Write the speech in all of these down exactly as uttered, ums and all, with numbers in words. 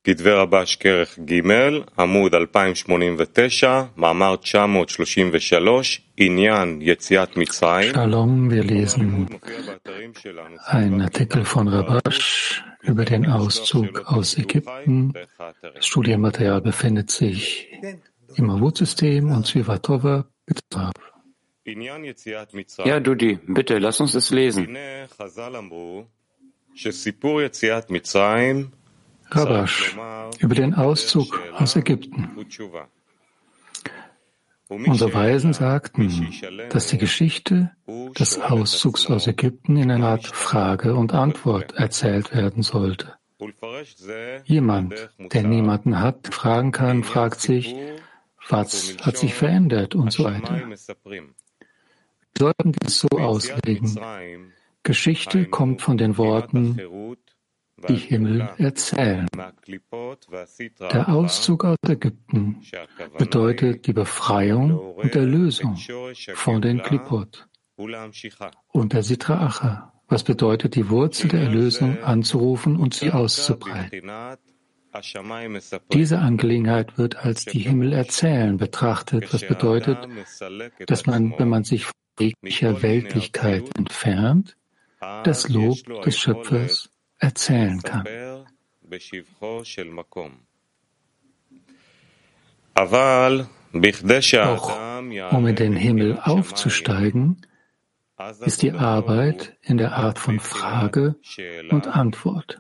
כתבי רבש כרך ג' עמוד אלפיים שמונים ותשע, מאמר תשע מאות שלושים ושלוש, עניין יציאת מצרים. Shalom, wir lesen einen Artikel von Rabash über den Auszug aus Ägypten. Das Studienmaterial befindet sich im Avot-System und Zwivatova. Bitte. Ja, Dudi, bitte, lass uns es lesen. Rabash über den Auszug aus Ägypten. Unsere Weisen sagten, dass die Geschichte des Auszugs aus Ägypten in einer Art Frage und Antwort erzählt werden sollte. Jemand, der niemanden hat, fragen kann, fragt sich, was hat sich verändert und so weiter. Wir sollten dies so auslegen. Geschichte kommt von den Worten die Himmel erzählen. Der Auszug aus Ägypten bedeutet die Befreiung und Erlösung von den Klipot und der Sitra Achra, was bedeutet, die Wurzel der Erlösung anzurufen und sie auszubreiten. Diese Angelegenheit wird als die Himmel erzählen betrachtet, was bedeutet, dass man, wenn man sich von jeglicher Weltlichkeit entfernt, das Lob des Schöpfers erzählen kann. Doch um in den Himmel aufzusteigen, ist die Arbeit in der Art von Frage und Antwort.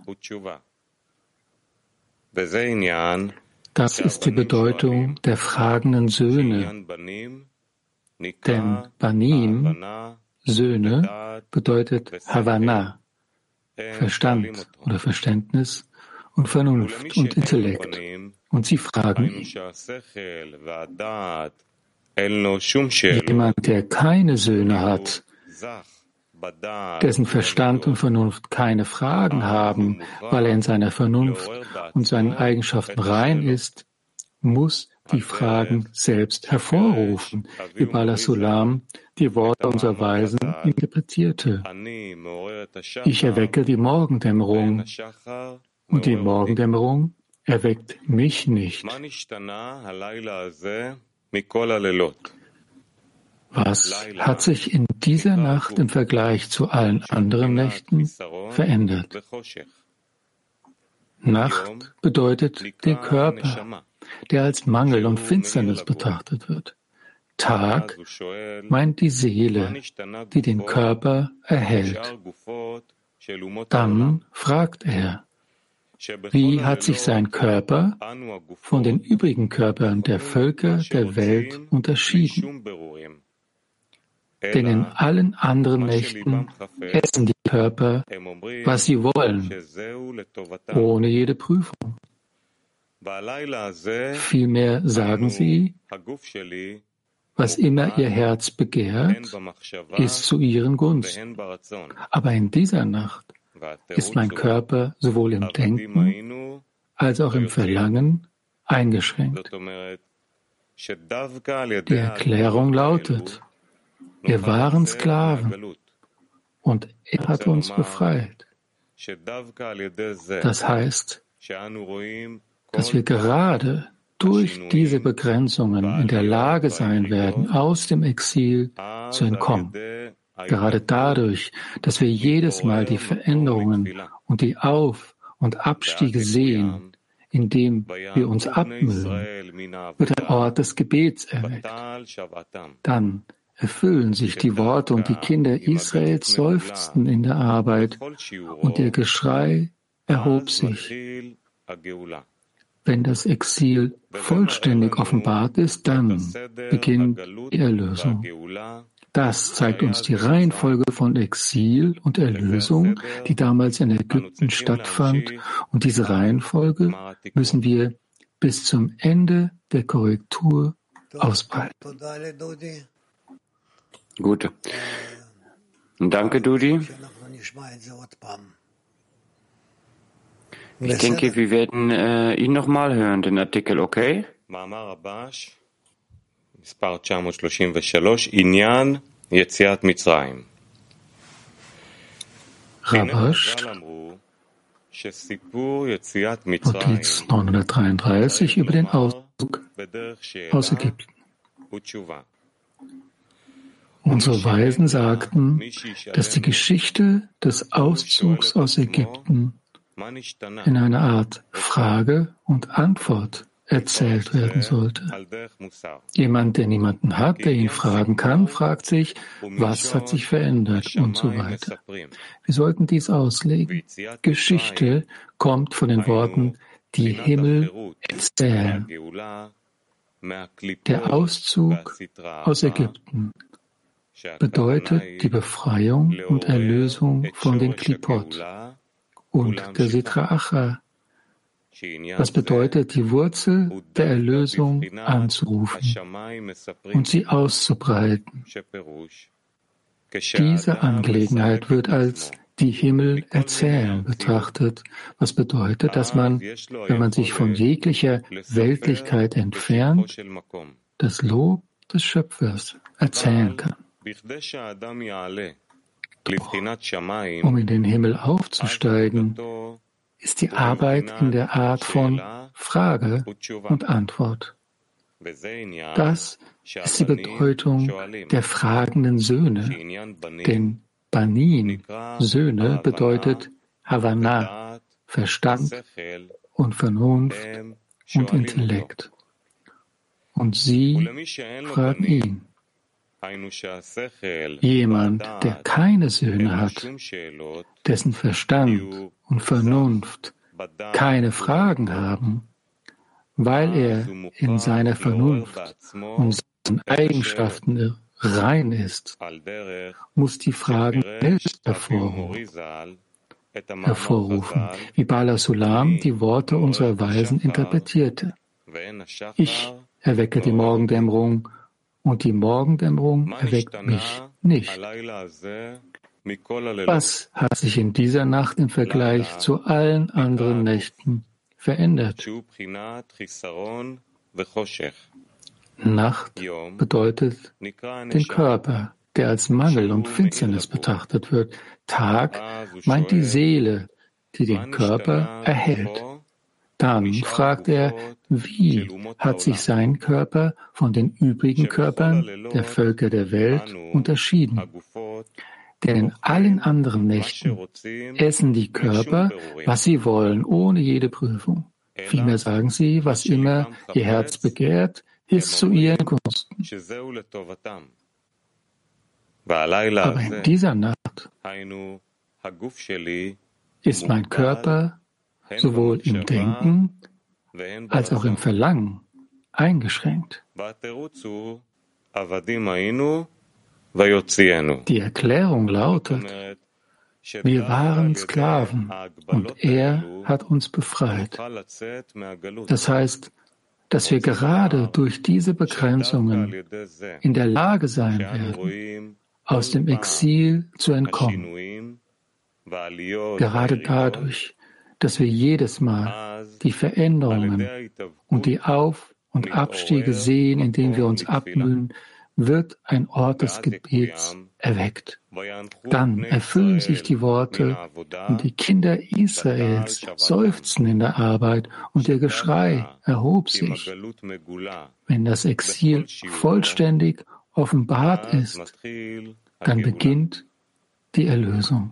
Das ist die Bedeutung der fragenden Söhne, denn Banim, Söhne, bedeutet Havana, Verstand oder Verständnis und Vernunft und Intellekt. Und sie fragen ihn. Jemand, der keine Söhne hat, dessen Verstand und Vernunft keine Fragen haben, weil er in seiner Vernunft und seinen Eigenschaften rein ist, muss die Fragen selbst hervorrufen, wie Bala Sulam die Worte unserer Weisen interpretierte. Ich erwecke die Morgendämmerung und die Morgendämmerung erweckt mich nicht. Was hat sich in dieser Nacht im Vergleich zu allen anderen Nächten verändert? Nacht bedeutet den Körper, der als Mangel und Finsternis betrachtet wird. Tag meint die Seele, die den Körper erhält. Dann fragt er, wie hat sich sein Körper von den übrigen Körpern der Völker der Welt unterschieden? Denn in allen anderen Nächten essen die Körper, was sie wollen, ohne jede Prüfung. Vielmehr sagen sie, was immer ihr Herz begehrt, ist zu ihren Gunsten. Aber in dieser Nacht ist mein Körper sowohl im Denken als auch im Verlangen eingeschränkt. Die Erklärung lautet, wir waren Sklaven und er hat uns befreit. Das heißt, dass wir gerade durch diese Begrenzungen in der Lage sein werden, aus dem Exil zu entkommen. Gerade dadurch, dass wir jedes Mal die Veränderungen und die Auf- und Abstiege sehen, indem wir uns abmühen, wird der Ort des Gebets erweckt. Dann erfüllen sich die Worte und die Kinder Israels seufzten in der Arbeit und ihr Geschrei erhob sich. Wenn das Exil vollständig offenbart ist, dann beginnt die Erlösung. Das zeigt uns die Reihenfolge von Exil und Erlösung, die damals in Ägypten stattfand. Und diese Reihenfolge müssen wir bis zum Ende der Korrektur ausbreiten. Gut. Danke, Dudi. Ich denke, wir werden äh, ihn nochmal hören, den Artikel, okay? מספר תשע מאות שלושים ושלוש, עניין יציאת מצרים. Rabash Notiz neunhundertdreiunddreißig über den Auszug aus Ägypten. Unsere Weisen sagten, dass die Geschichte des Auszugs aus Ägypten in einer Art Frage und Antwort erzählt werden sollte. Jemand, der niemanden hat, der ihn fragen kann, fragt sich, was hat sich verändert und so weiter. Wir sollten dies auslegen. Geschichte kommt von den Worten, die Himmel erzählen. Der Auszug aus Ägypten bedeutet die Befreiung und Erlösung von den Klipot und der Sitra Achra. Das bedeutet, die Wurzel der Erlösung anzurufen und sie auszubreiten. Diese Angelegenheit wird als die Himmel erzählen betrachtet, was bedeutet, dass man, wenn man sich von jeglicher Weltlichkeit entfernt, das Lob des Schöpfers erzählen kann. Doch, um in den Himmel aufzusteigen, ist die Arbeit in der Art von Frage und Antwort. Das ist die Bedeutung der fragenden Söhne, denn Banin, Söhne, bedeutet Havana, Verstand und Vernunft und Intellekt. Und sie fragen ihn. Jemand, der keine Söhne hat, dessen Verstand und Vernunft keine Fragen haben, weil er in seiner Vernunft und seinen Eigenschaften rein ist, muss die Fragen selbst hervorrufen, hervorrufen, wie Bala Sulam die Worte unserer Weisen interpretierte. Ich erwecke die Morgendämmerung, und die Morgendämmerung erweckt mich nicht. Was hat sich in dieser Nacht im Vergleich zu allen anderen Nächten verändert? Nacht bedeutet den Körper, der als Mangel und Finsternis betrachtet wird. Tag meint die Seele, die den Körper erhält. Dann fragt er, wie hat sich sein Körper von den übrigen Körpern der Völker der Welt unterschieden? Denn in allen anderen Nächten essen die Körper, was sie wollen, ohne jede Prüfung. Vielmehr sagen sie, was immer ihr Herz begehrt, ist zu ihren Gunsten. Aber in dieser Nacht ist mein Körper sowohl im Denken als auch im Verlangen eingeschränkt. Die Erklärung lautet, wir waren Sklaven und er hat uns befreit. Das heißt, dass wir gerade durch diese Begrenzungen in der Lage sein werden, aus dem Exil zu entkommen. Gerade dadurch, dass wir jedes Mal die Veränderungen und die Auf- und Abstiege sehen, in denen wir uns abmühen, wird ein Ort des Gebets erweckt. Dann erfüllen sich die Worte und die Kinder Israels seufzen in der Arbeit und ihr Geschrei erhob sich. Wenn das Exil vollständig offenbart ist, dann beginnt die Erlösung.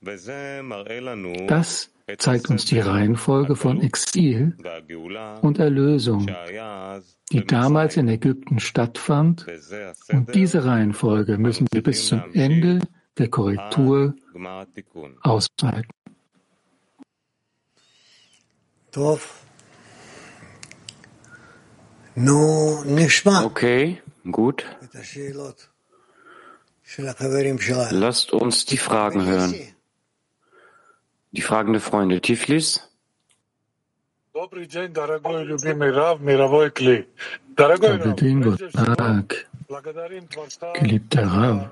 Das zeigt uns die Reihenfolge von Exil und Erlösung, die damals in Ägypten stattfand, und diese Reihenfolge müssen wir bis zum Ende der Korrektur ausweiten. Okay, gut. Lasst uns die Fragen hören. Die Fragen der Freunde. Tiflis? Добрый день, гuten Tag, geliebter Rav.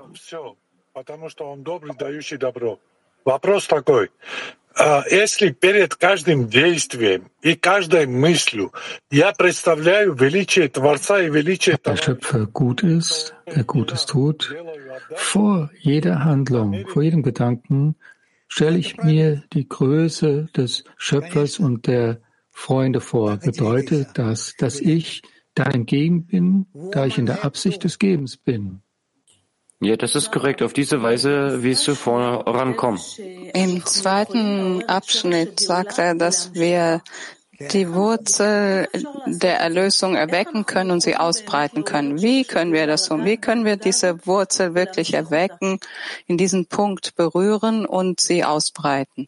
Вопрос такой. Если перед каждым действием и каждой мыслью я представляю величие Творца и величие der Schöpfer gut ist, der Gutes tut, vor jeder Handlung, vor jedem Gedanken stelle ich mir die Größe des Schöpfers und der Freunde vor. Bedeutet das, dass ich da entgegen bin, da ich in der Absicht des Gebens bin? Ja, das ist korrekt. Auf diese Weise wirst du vorankommen. Im zweiten Abschnitt sagt er, dass wir die Wurzel der Erlösung erwecken können und sie ausbreiten können. Wie können wir das tun? Wie können wir diese Wurzel wirklich erwecken, in diesen Punkt berühren und sie ausbreiten?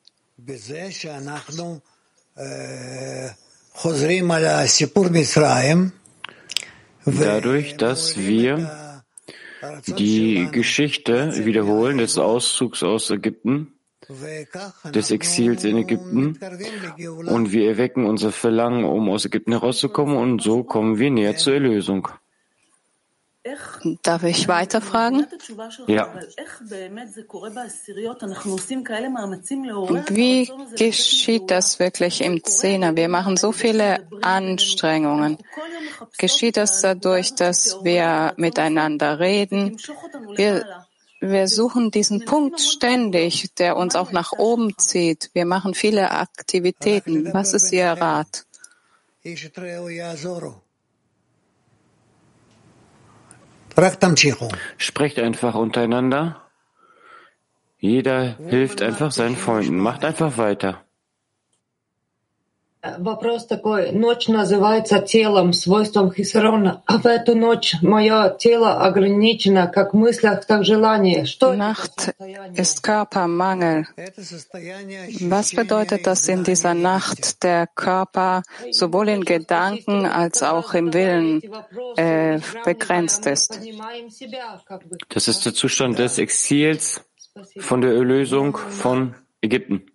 Dadurch, dass wir die Geschichte wiederholen des Auszugs aus Ägypten, des Exils in Ägypten, und wir erwecken unser Verlangen, um aus Ägypten herauszukommen, und so kommen wir näher zur Erlösung. Darf ich weiterfragen? Ja. Wie geschieht das wirklich im Zehner? Wir machen so viele Anstrengungen. Geschieht das dadurch, dass wir miteinander reden? Wir, wir suchen diesen Punkt ständig, der uns auch nach oben zieht. Wir machen viele Aktivitäten. Was ist Ihr Rat? Sprecht einfach untereinander. Jeder hilft einfach seinen Freunden. Macht einfach weiter. Вопрос такой. Ночь называется телом, свойством Хисарона. А в эту ночь мое тело ограничено как в мыслях, так в желаниях. Что Nacht ist Körpermangel. Was bedeutet, dass in dieser Nacht der Körper sowohl in Gedanken als auch im Willen äh, begrenzt ist? Das ist der Zustand des Exils von der Erlösung von Ägypten.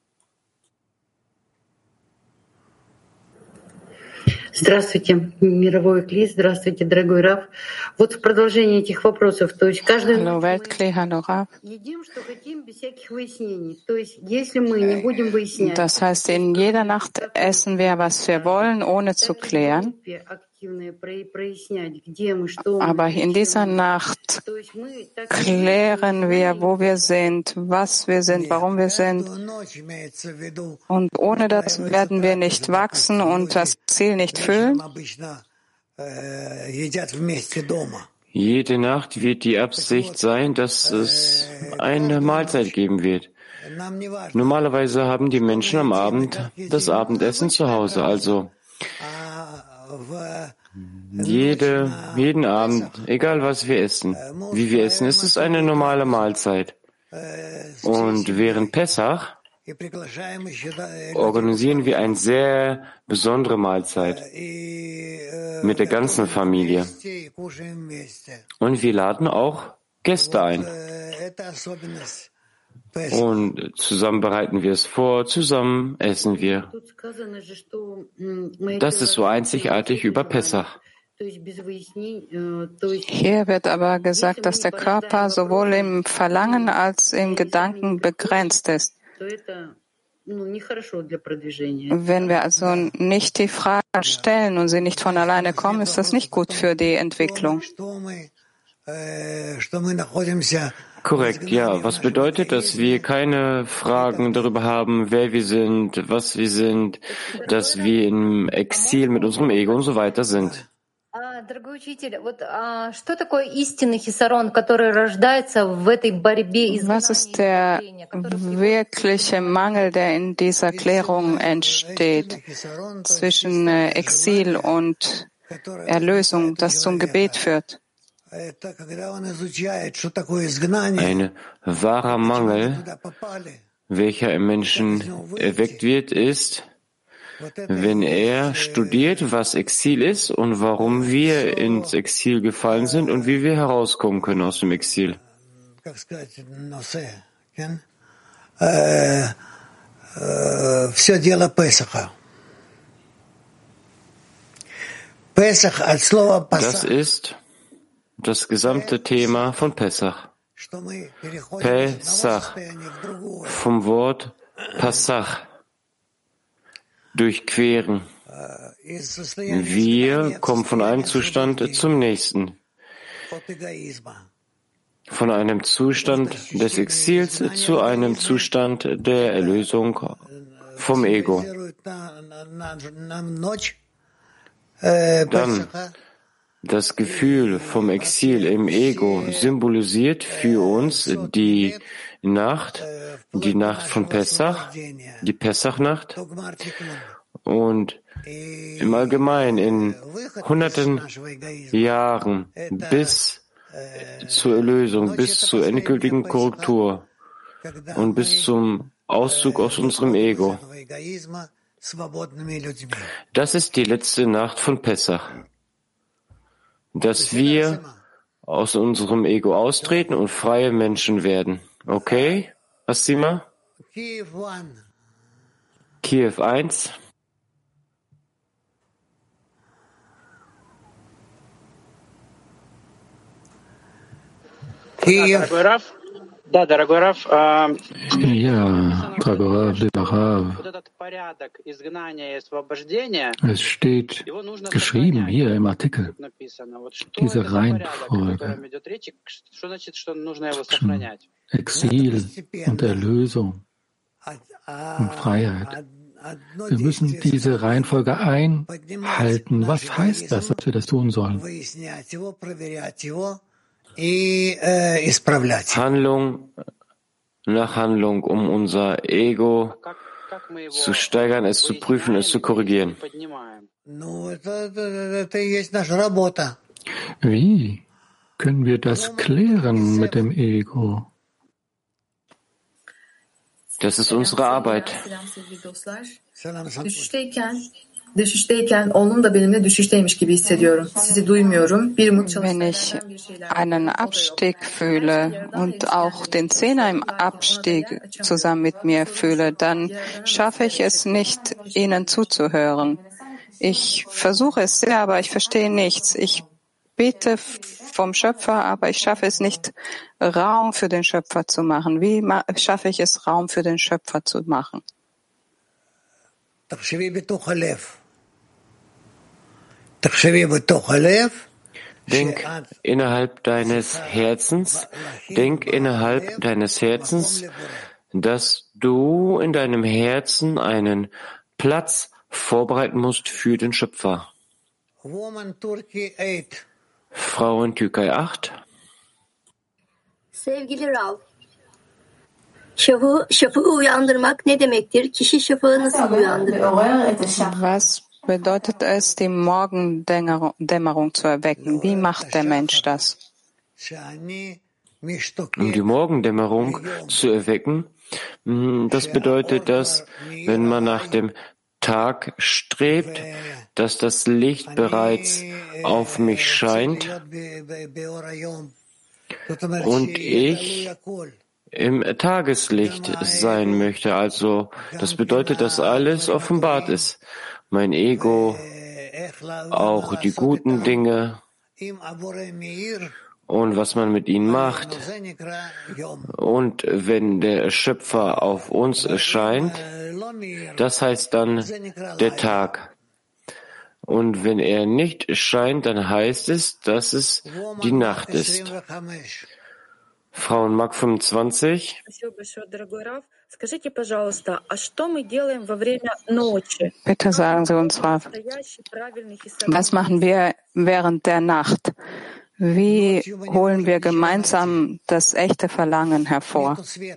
Здравствуйте, мировой Кли, здравствуйте, дорогой Рав. Вот в продолжение этих вопросов, то есть каждый едим, что хотим, без всяких выяснений. То есть если мы не будем выяснять. Das heißt, in jeder Nacht essen wir, was wir wollen, ohne zu klären. Aber in dieser Nacht klären wir, wo wir sind, was wir sind, warum wir sind. Und ohne das werden wir nicht wachsen und das Ziel nicht füllen. Jede Nacht wird die Absicht sein, dass es eine Mahlzeit geben wird. Normalerweise haben die Menschen am Abend das Abendessen zu Hause, also Jede, jeden Abend, egal was wir essen, wie wir essen, ist es eine normale Mahlzeit. Und während Pessach organisieren wir eine sehr besondere Mahlzeit mit der ganzen Familie. Und wir laden auch Gäste ein. Und zusammen bereiten wir es vor, zusammen essen wir. Das ist so einzigartig über Pessach. Hier wird aber gesagt, dass der Körper sowohl im Verlangen als im Gedanken begrenzt ist. Wenn wir also nicht die Fragen stellen und sie nicht von alleine kommen, ist das nicht gut für die Entwicklung. Korrekt, ja. Was bedeutet, dass wir keine Fragen darüber haben, wer wir sind, was wir sind, dass wir im Exil mit unserem Ego und so weiter sind? Was ist der wirkliche Mangel, der in dieser Klärung entsteht, zwischen Exil und Erlösung, das zum Gebet führt? Ein wahrer Mangel, welcher im Menschen erweckt wird, ist, wenn er studiert, was Exil ist und warum wir ins Exil gefallen sind und wie wir herauskommen können aus dem Exil. Das ist das gesamte Thema von Pessach. Pesach, vom Wort Passach, durchqueren. Wir kommen von einem Zustand zum nächsten. von einem Zustand des Exils zu einem Zustand der Erlösung vom Ego. Dann das Gefühl vom Exil im Ego symbolisiert für uns die Nacht, die Nacht von Pessach, die Pessachnacht. Und im Allgemeinen in hunderten Jahren bis zur Erlösung, bis zur endgültigen Korrektur und bis zum Auszug aus unserem Ego. Das ist die letzte Nacht von Pessach, dass wir aus unserem Ego austreten und freie Menschen werden. Okay, Asima? Kiew eins. Ja, Dragoi Rav, lieber Rav. Es steht geschrieben hier im Artikel, diese Reihenfolge zwischen Exil und Erlösung und Freiheit. Wir müssen diese Reihenfolge einhalten. Was heißt das, dass wir das tun sollen? Handlung nach Handlung, um unser Ego zu steigern, es zu prüfen, es zu korrigieren. Wie können wir das klären mit dem Ego? Das ist unsere Arbeit. Düşüşteyken onun da benimle düşüşteymiş gibi hissediyorum. Sizi duymuyorum. Bir umut Wenn ich einen Abstieg fühle und auch den Zehner im Abstieg zusammen mit mir fühle, dann schaffe ich es nicht, ihnen zuzuhören. Ich versuche es sehr, aber ich verstehe nichts. Ich bete vom Schöpfer, aber ich schaffe es nicht, Raum für den Schöpfer zu machen. Wie schaffe ich es, Raum für den Schöpfer zu machen? Denk innerhalb deines Herzens, denk innerhalb deines Herzens, dass du in deinem Herzen einen Platz vorbereiten musst für den Schöpfer. Frau in Türkei acht. Sevgili Rav, şafağı, şafağı uyandırmak ne demektir? Kişi şafağı nasıl uyandırır? Was bedeutet es, die Morgendämmerung zu erwecken? Wie macht der Mensch das? Um die Morgendämmerung zu erwecken, das bedeutet, dass, wenn man nach dem Tag strebt, dass das Licht bereits auf mich scheint und ich im Tageslicht sein möchte. Also, das bedeutet, dass alles offenbart ist. Mein Ego, auch die guten Dinge und was man mit ihnen macht. Und wenn der Schöpfer auf uns erscheint, das heißt dann der Tag. Und wenn er nicht erscheint, dann heißt es, dass es die Nacht ist. Frauenmark fünfundzwanzig. Bitte sagen Sie uns, Rav, was machen wir während der Nacht? Wie holen wir gemeinsam das echte Verlangen hervor?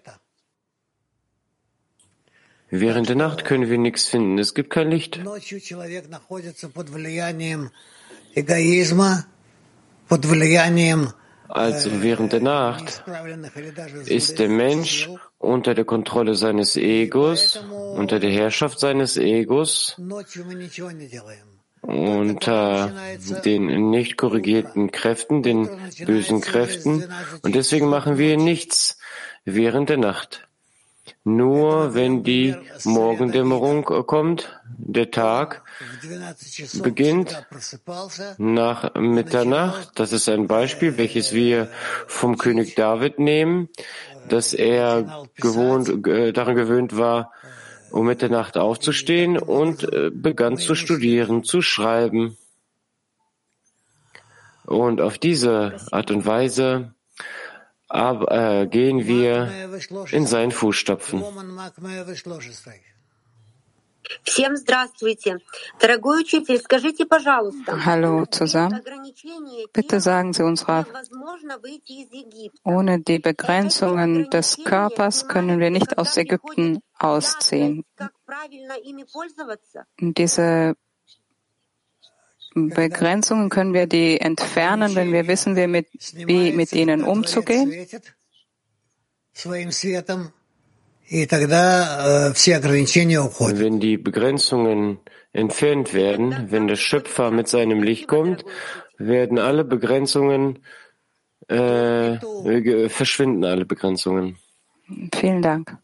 Während der Nacht können wir nichts finden. Es gibt kein Licht. Also während der Nacht ist der Mensch unter der Kontrolle seines Egos, unter der Herrschaft seines Egos, unter den nicht korrigierten Kräften, den bösen Kräften. Und deswegen machen wir nichts während der Nacht. Nur wenn die Morgendämmerung kommt, der Tag beginnt nach Mitternacht. Das ist ein Beispiel, welches wir vom König David nehmen, dass er gewohnt, äh, daran gewöhnt war, um Mitternacht aufzustehen und äh, begann zu studieren, zu schreiben. Und auf diese Art und Weise aber, äh, gehen wir in seinen Fußstapfen. Hallo zusammen. Bitte sagen Sie uns, Rav, ohne die Begrenzungen des Körpers können wir nicht aus Ägypten ausziehen. Diese Begrenzungen können wir die entfernen, wenn wir wissen, wie mit, wie mit ihnen umzugehen? Wenn die Begrenzungen entfernt werden, wenn der Schöpfer mit seinem Licht kommt, werden alle Begrenzungen, äh, verschwinden alle Begrenzungen. Vielen Dank.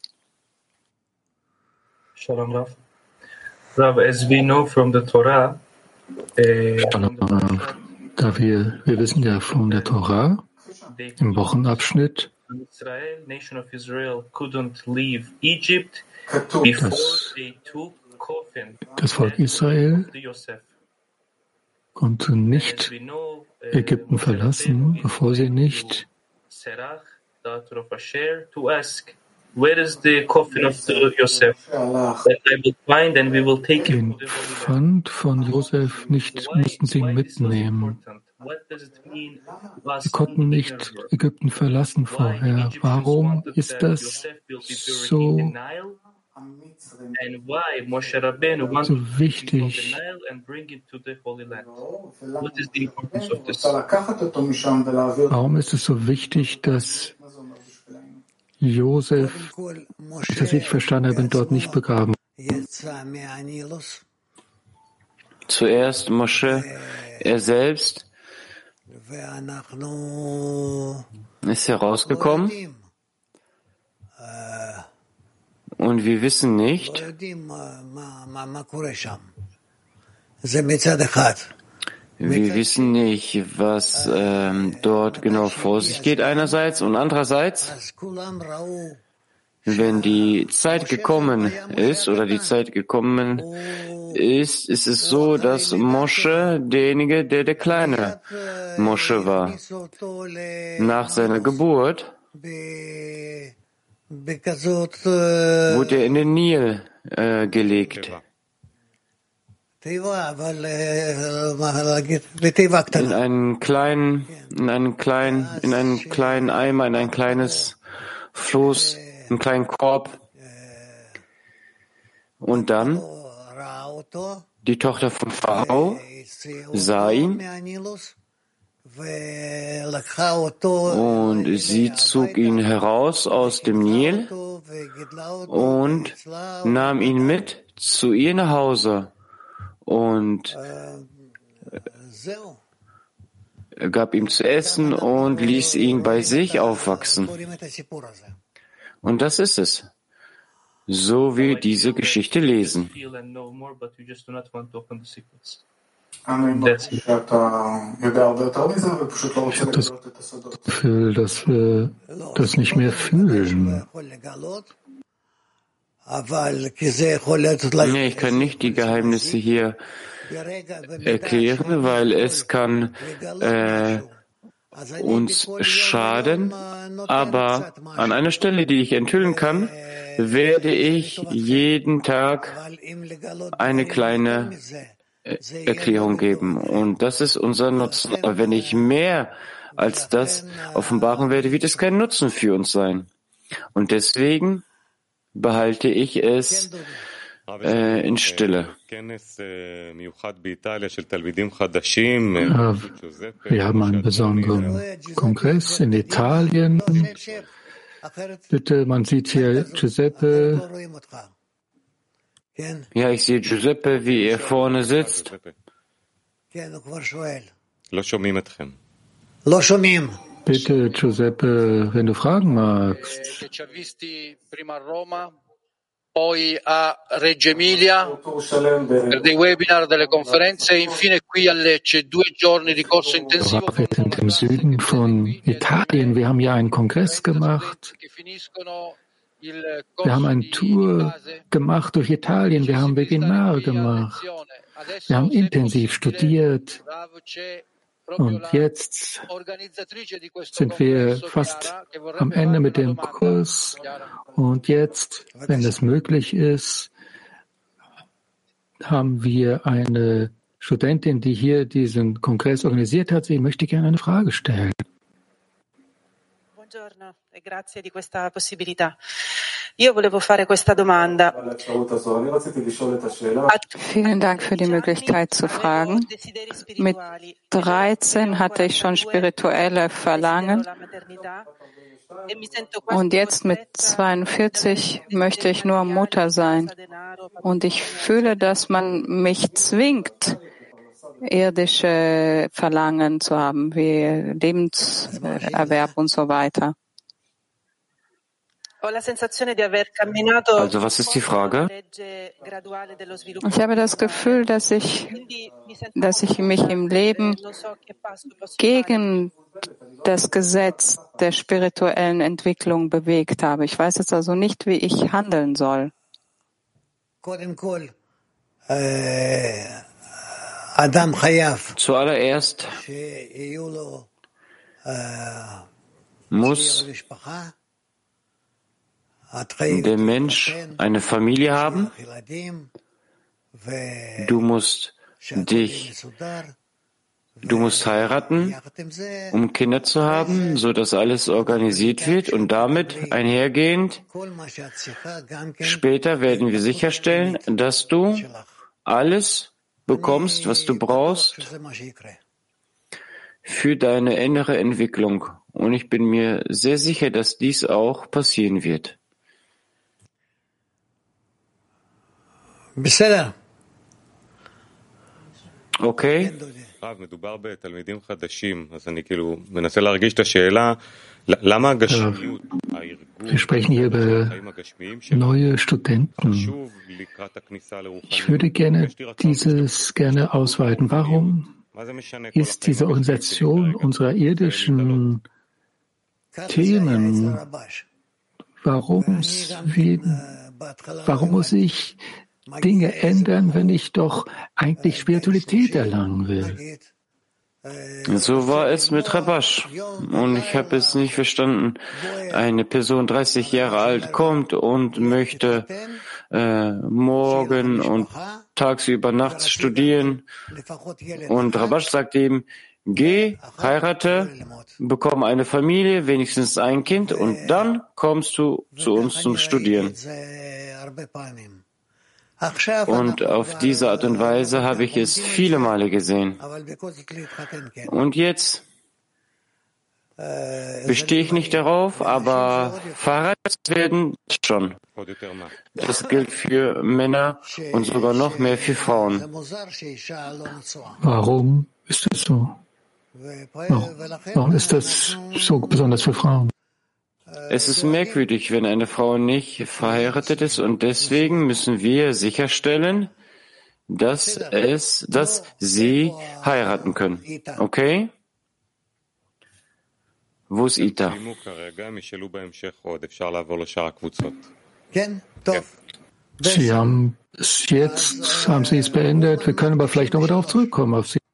Shalom, Rav. Rav, as we know from the Torah, äh, da wir, wir wissen ja von der Torah, im Wochenabschnitt, das, das Volk Israel konnte nicht Ägypten verlassen, bevor sie nicht den Pfand von Josef nicht mussten sie mitnehmen. Sie konnten nicht Ägypten verlassen vorher. Warum ist das so, so wichtig? Warum ist es so wichtig, dass Josef, wenn ich das richtig verstanden habe, dort nicht begraben? Zuerst Mosche, er selbst ist herausgekommen und wir wissen nicht, wir wissen nicht, was ähm, dort genau vor sich geht einerseits und andererseits, wenn die Zeit gekommen ist oder die Zeit gekommen ist, ist es so, dass Mosche derjenige, der der kleine Mosche war. Nach seiner Geburt wurde er in den Nil äh, gelegt. In einen kleinen, in einen kleinen, in einen kleinen Eimer, in ein kleines Floß, einen kleinen Korb. Und dann die Tochter von Pharao sah ihn und sie zog ihn heraus aus dem Nil und nahm ihn mit zu ihr nach Hause und gab ihm zu essen und ließ ihn bei sich aufwachsen. Und das ist es. So wie diese Geschichte lesen. Ich habe das Gefühl, dass wir das nicht mehr fühlen. Nee, ich kann nicht die Geheimnisse hier erklären, weil es kann äh, uns schaden, aber an einer Stelle, die ich enthüllen kann, werde ich jeden Tag eine kleine Erklärung geben. Und das ist unser Nutzen. Aber wenn ich mehr als das offenbaren werde, wird es kein Nutzen für uns sein. Und deswegen behalte ich es äh, in Stille. Ja, wir haben einen besonderen Kongress in Italien. Bitte, man sieht hier Giuseppe. Ja, ich sehe Giuseppe, wie er vorne sitzt. Bitte, Giuseppe, wenn du fragen magst. Poi a Reggio Emilia per dei webinar, delle conferenze e infine qui a Lecce due giorni di corso intensivo. Wir sind im Süden von Italien. Wir haben ja einen Kongress gemacht. Wir haben eine Tour gemacht durch Italien. Wir haben Webinare gemacht. Wir haben intensiv studiert. Und jetzt sind wir fast am Ende mit dem Kurs. Und jetzt, wenn es möglich ist, haben wir eine Studentin, die hier diesen Kongress organisiert hat. Sie möchte gerne eine Frage stellen. Buongiorno e grazie di questa possibilità. Io volevo fare questa domanda. Vielen Dank für die Möglichkeit zu fragen. Mit dreizehn hatte ich schon spirituelle Verlangen und jetzt mit zweiundvierzig möchte ich nur Mutter sein. Und ich fühle, dass man mich zwingt, irdische Verlangen zu haben, wie Lebenserwerb und so weiter. Also was ist die Frage? Ich habe das Gefühl, dass ich, dass ich mich im Leben gegen das Gesetz der spirituellen Entwicklung bewegt habe. Ich weiß jetzt also nicht, wie ich handeln soll. Zuallererst muss der Mensch eine Familie haben. Du musst dich, du musst heiraten, um Kinder zu haben, so dass alles organisiert wird und damit einhergehend später werden wir sicherstellen, dass du alles bekommst, was du brauchst für deine innere Entwicklung. Und ich bin mir sehr sicher, dass dies auch passieren wird. Okay. Wir sprechen hier über neue Studenten. Ich würde gerne dieses gerne ausweiten. Warum ist diese Organisation unserer irdischen Themen, warum, wie, warum muss ich Dinge ändern, wenn ich doch eigentlich Spiritualität erlangen will? So war es mit Rabash. Und ich habe es nicht verstanden. Eine Person, dreißig Jahre alt, kommt und möchte äh, morgen und tagsüber nachts studieren. Und Rabash sagt ihm, geh, heirate, bekomme eine Familie, wenigstens ein Kind, und dann kommst du zu uns zum Studieren. Und auf diese Art und Weise habe ich es viele Male gesehen. Und jetzt bestehe ich nicht darauf, aber verheiratet werden schon. Das gilt für Männer und sogar noch mehr für Frauen. Warum ist das so? Warum, warum ist das so besonders für Frauen? Es ist merkwürdig, wenn eine Frau nicht verheiratet ist, und deswegen müssen wir sicherstellen, dass es, dass sie heiraten können. Okay? Wo ist Ita? Sie haben es jetzt, haben Sie es beendet. Wir können aber vielleicht noch darauf zurückkommen. Auf Sie.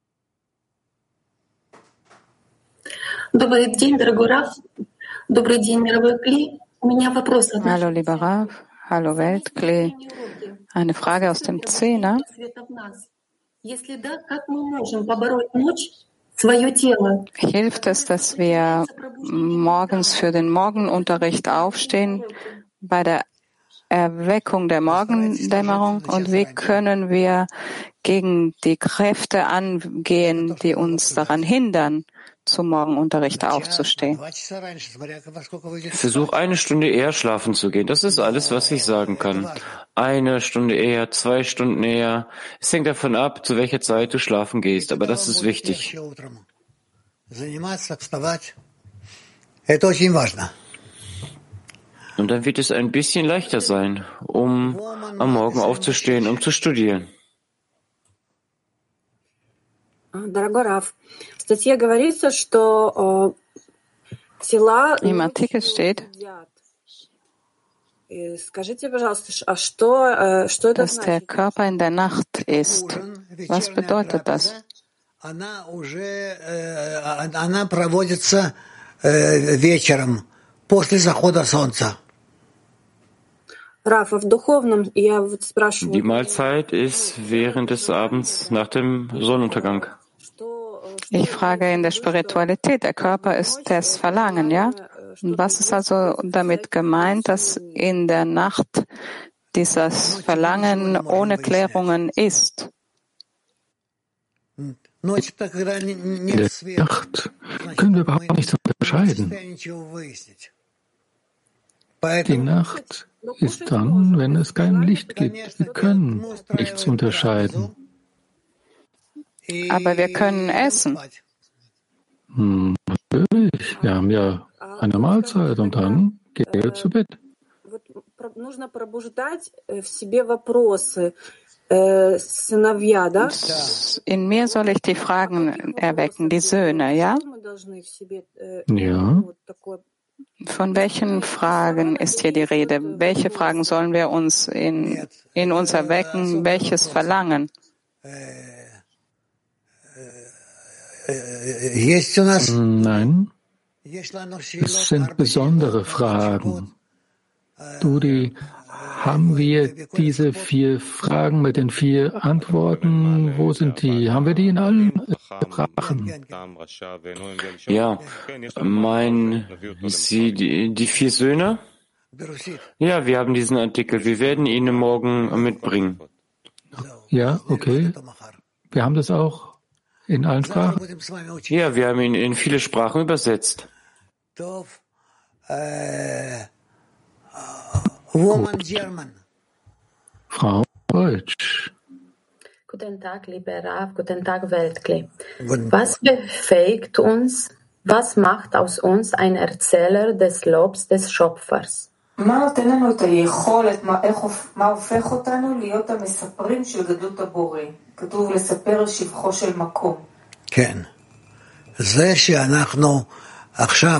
Добрый день, дорогой Раф. Добрый день, мировой Кли. У меня вопрос. Hallo, lieber Rav. Hallo, Weltkli. Eine Frage aus dem Zehner. Hilft es, dass wir morgens für den Morgenunterricht aufstehen bei der Erweckung der Morgendämmerung? Und wie können wir gegen die Kräfte angehen, die uns daran hindern, zum Morgenunterricht aufzustehen? Versuch eine Stunde eher schlafen zu gehen. Das ist alles, was ich sagen kann. Eine Stunde eher, zwei Stunden eher. Es hängt davon ab, zu welcher Zeit du schlafen gehst. Aber das ist wichtig. Und dann wird es ein bisschen leichter sein, um am Morgen aufzustehen, um zu studieren. Im Artikel steht, dass der Körper in der Nacht ist. Was bedeutet das? Она проводится вечером после захода солнца. Die Mahlzeit ist während des Abends nach dem Sonnenuntergang. Ich frage in der Spiritualität, der Körper ist das Verlangen, ja? Und was ist also damit gemeint, dass in der Nacht dieses Verlangen ohne Klärungen ist? In der Nacht können wir überhaupt nichts unterscheiden. Die Nacht ist dann, wenn es kein Licht gibt. Wir können nichts unterscheiden. Aber wir können essen. Hm, natürlich. Wir haben ja eine Mahlzeit und dann gehen wir zu Bett. In mir soll ich die Fragen erwecken, die Söhne, ja? Ja. Von welchen Fragen ist hier die Rede? Welche Fragen sollen wir uns in, in uns erwecken? Welches Verlangen? Nein, es sind besondere Fragen. Dudi, haben wir diese vier Fragen mit den vier Antworten? Wo sind die? Haben wir die in allen Sprachen? Ja, meinen Sie die, die vier Söhne? Ja, wir haben diesen Artikel. Wir werden ihn morgen mitbringen. Ja, okay. Wir haben das auch in allen Sprachen? Ja, wir haben ihn in viele Sprachen übersetzt. Gut. Frau Deutsch. Guten Tag, lieber Rav, guten Tag, Weltkli. Was befähigt uns, was macht aus uns ein Erzähler des Lobs des Schöpfers? מה נותן לנו את היכולת, מה הופך אותנו להיות המספרים של גדלות הבורא? כתוב לספר שבחו של מקום. כן. זה שאנחנו עכשיו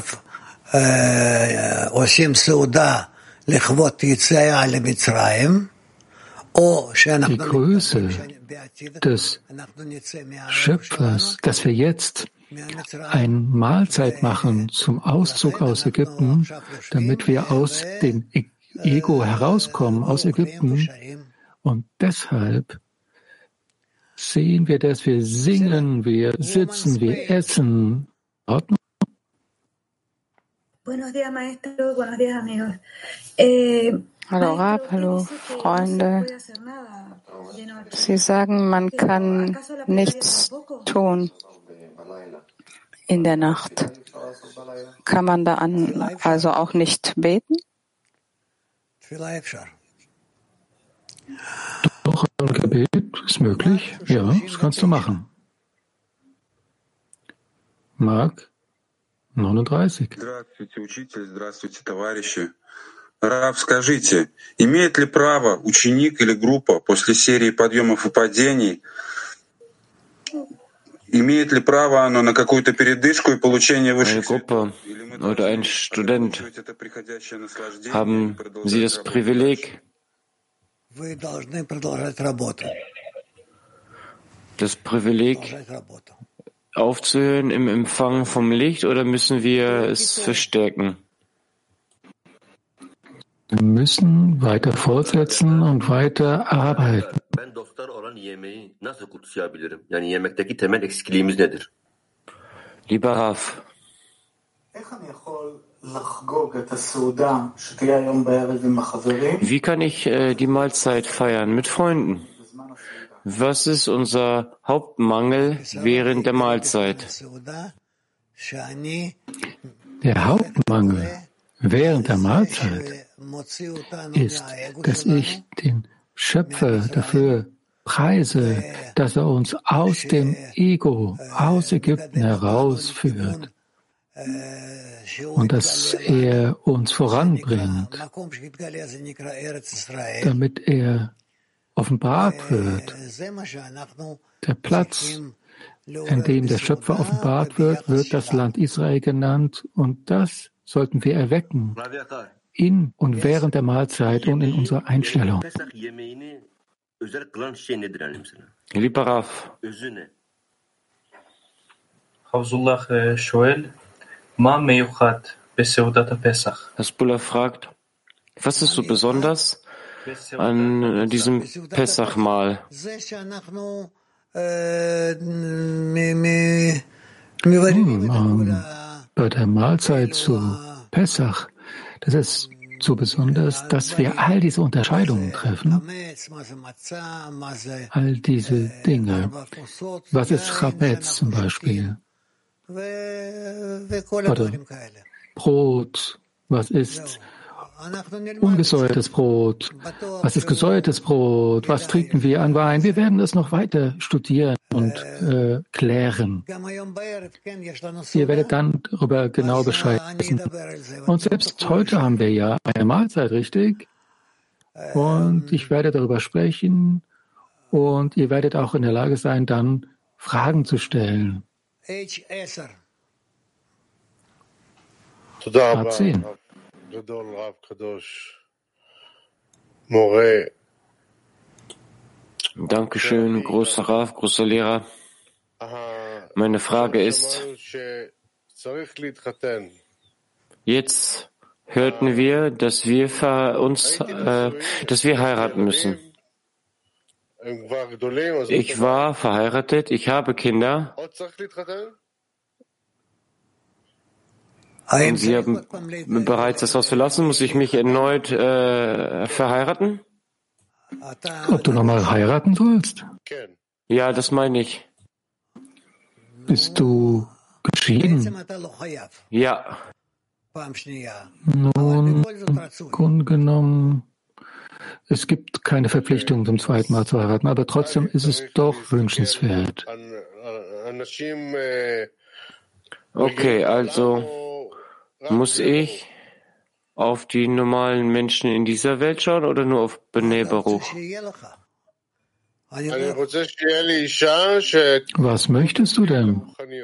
עושים סעודה לכבוד יציאה למצרים, או שאנחנו... Die Größe des Schöpfers, dass wir jetzt eine Mahlzeit machen zum Auszug aus Ägypten, damit wir aus dem Ego herauskommen, aus Ägypten. Und deshalb sehen wir, dass wir singen, wir sitzen, wir essen. Ordnung? Buenos días, maestro. Buenos días, amigos. Eh, hallo Rab, hallo Freunde. Sie sagen, man kann nichts tun in der Nacht. Kann man da an, also auch nicht beten? Doch, ein Gebet ist möglich. Ja, das kannst du machen. Mark neununddreißig. Здравствуйте, учитель, здравствуйте, товарищи. Рав, скажите, имеет ли право ученик или группа после серии подъемов и падений, имеет ли право оно на какую-то передышку и получение высших... Eine Gruppe oder ein Student, haben Sie das Privileg, das Privileg aufzuhören im Empfang vom Licht, oder müssen wir es verstärken? Wir müssen weiter fortsetzen und weiter arbeiten. Lieber Rav, wie kann ich äh, die Mahlzeit feiern mit Freunden? Was ist unser Hauptmangel während der Mahlzeit? Der Hauptmangel während der Mahlzeit ist, dass ich den Schöpfer dafür preise, dass er uns aus dem Ego, aus Ägypten herausführt und dass er uns voranbringt, damit er offenbart wird. Der Platz, in dem der Schöpfer offenbart wird, wird das Land Israel genannt, und das sollten wir erwecken in und während der Mahlzeit und in unserer Einstellung. Lieber Rav, Hafzullah שואל, מה מיוחד בסעודת הפסח? Hasbullah fragt, was ist so besonders an diesem Pessachmahl? Hm, ähm, bei der Mahlzeit zu Pessach, das ist so besonders, dass wir all diese Unterscheidungen treffen, all diese Dinge. Was ist Chametz zum Beispiel? Oder Brot, was ist ungesäuertes Brot, was ist gesäuertes Brot, was trinken wir an Wein? Wir werden das noch weiter studieren und äh, klären. Ihr werdet dann darüber genau Bescheid wissen. Und selbst heute haben wir ja eine Mahlzeit, richtig? Und ich werde darüber sprechen und ihr werdet auch in der Lage sein, dann Fragen zu stellen. A zehn. Dankeschön, großer Rav, großer Lehrer. Meine Frage ist, jetzt hörten wir, dass wir für uns, äh, dass wir heiraten müssen. Ich war verheiratet, ich habe Kinder. Und Sie haben bereits das Haus verlassen. Muss ich mich erneut äh, verheiraten? Ob du nochmal heiraten sollst? Ja, das meine ich. Bist du geschieden? Ja. Nun, im Grunde genommen, es gibt keine Verpflichtung, zum zweiten Mal zu heiraten, aber trotzdem ist es doch wünschenswert. Okay, also muss ich auf die normalen Menschen in dieser Welt schauen oder nur auf Bnei Baruch? Was möchtest du denn?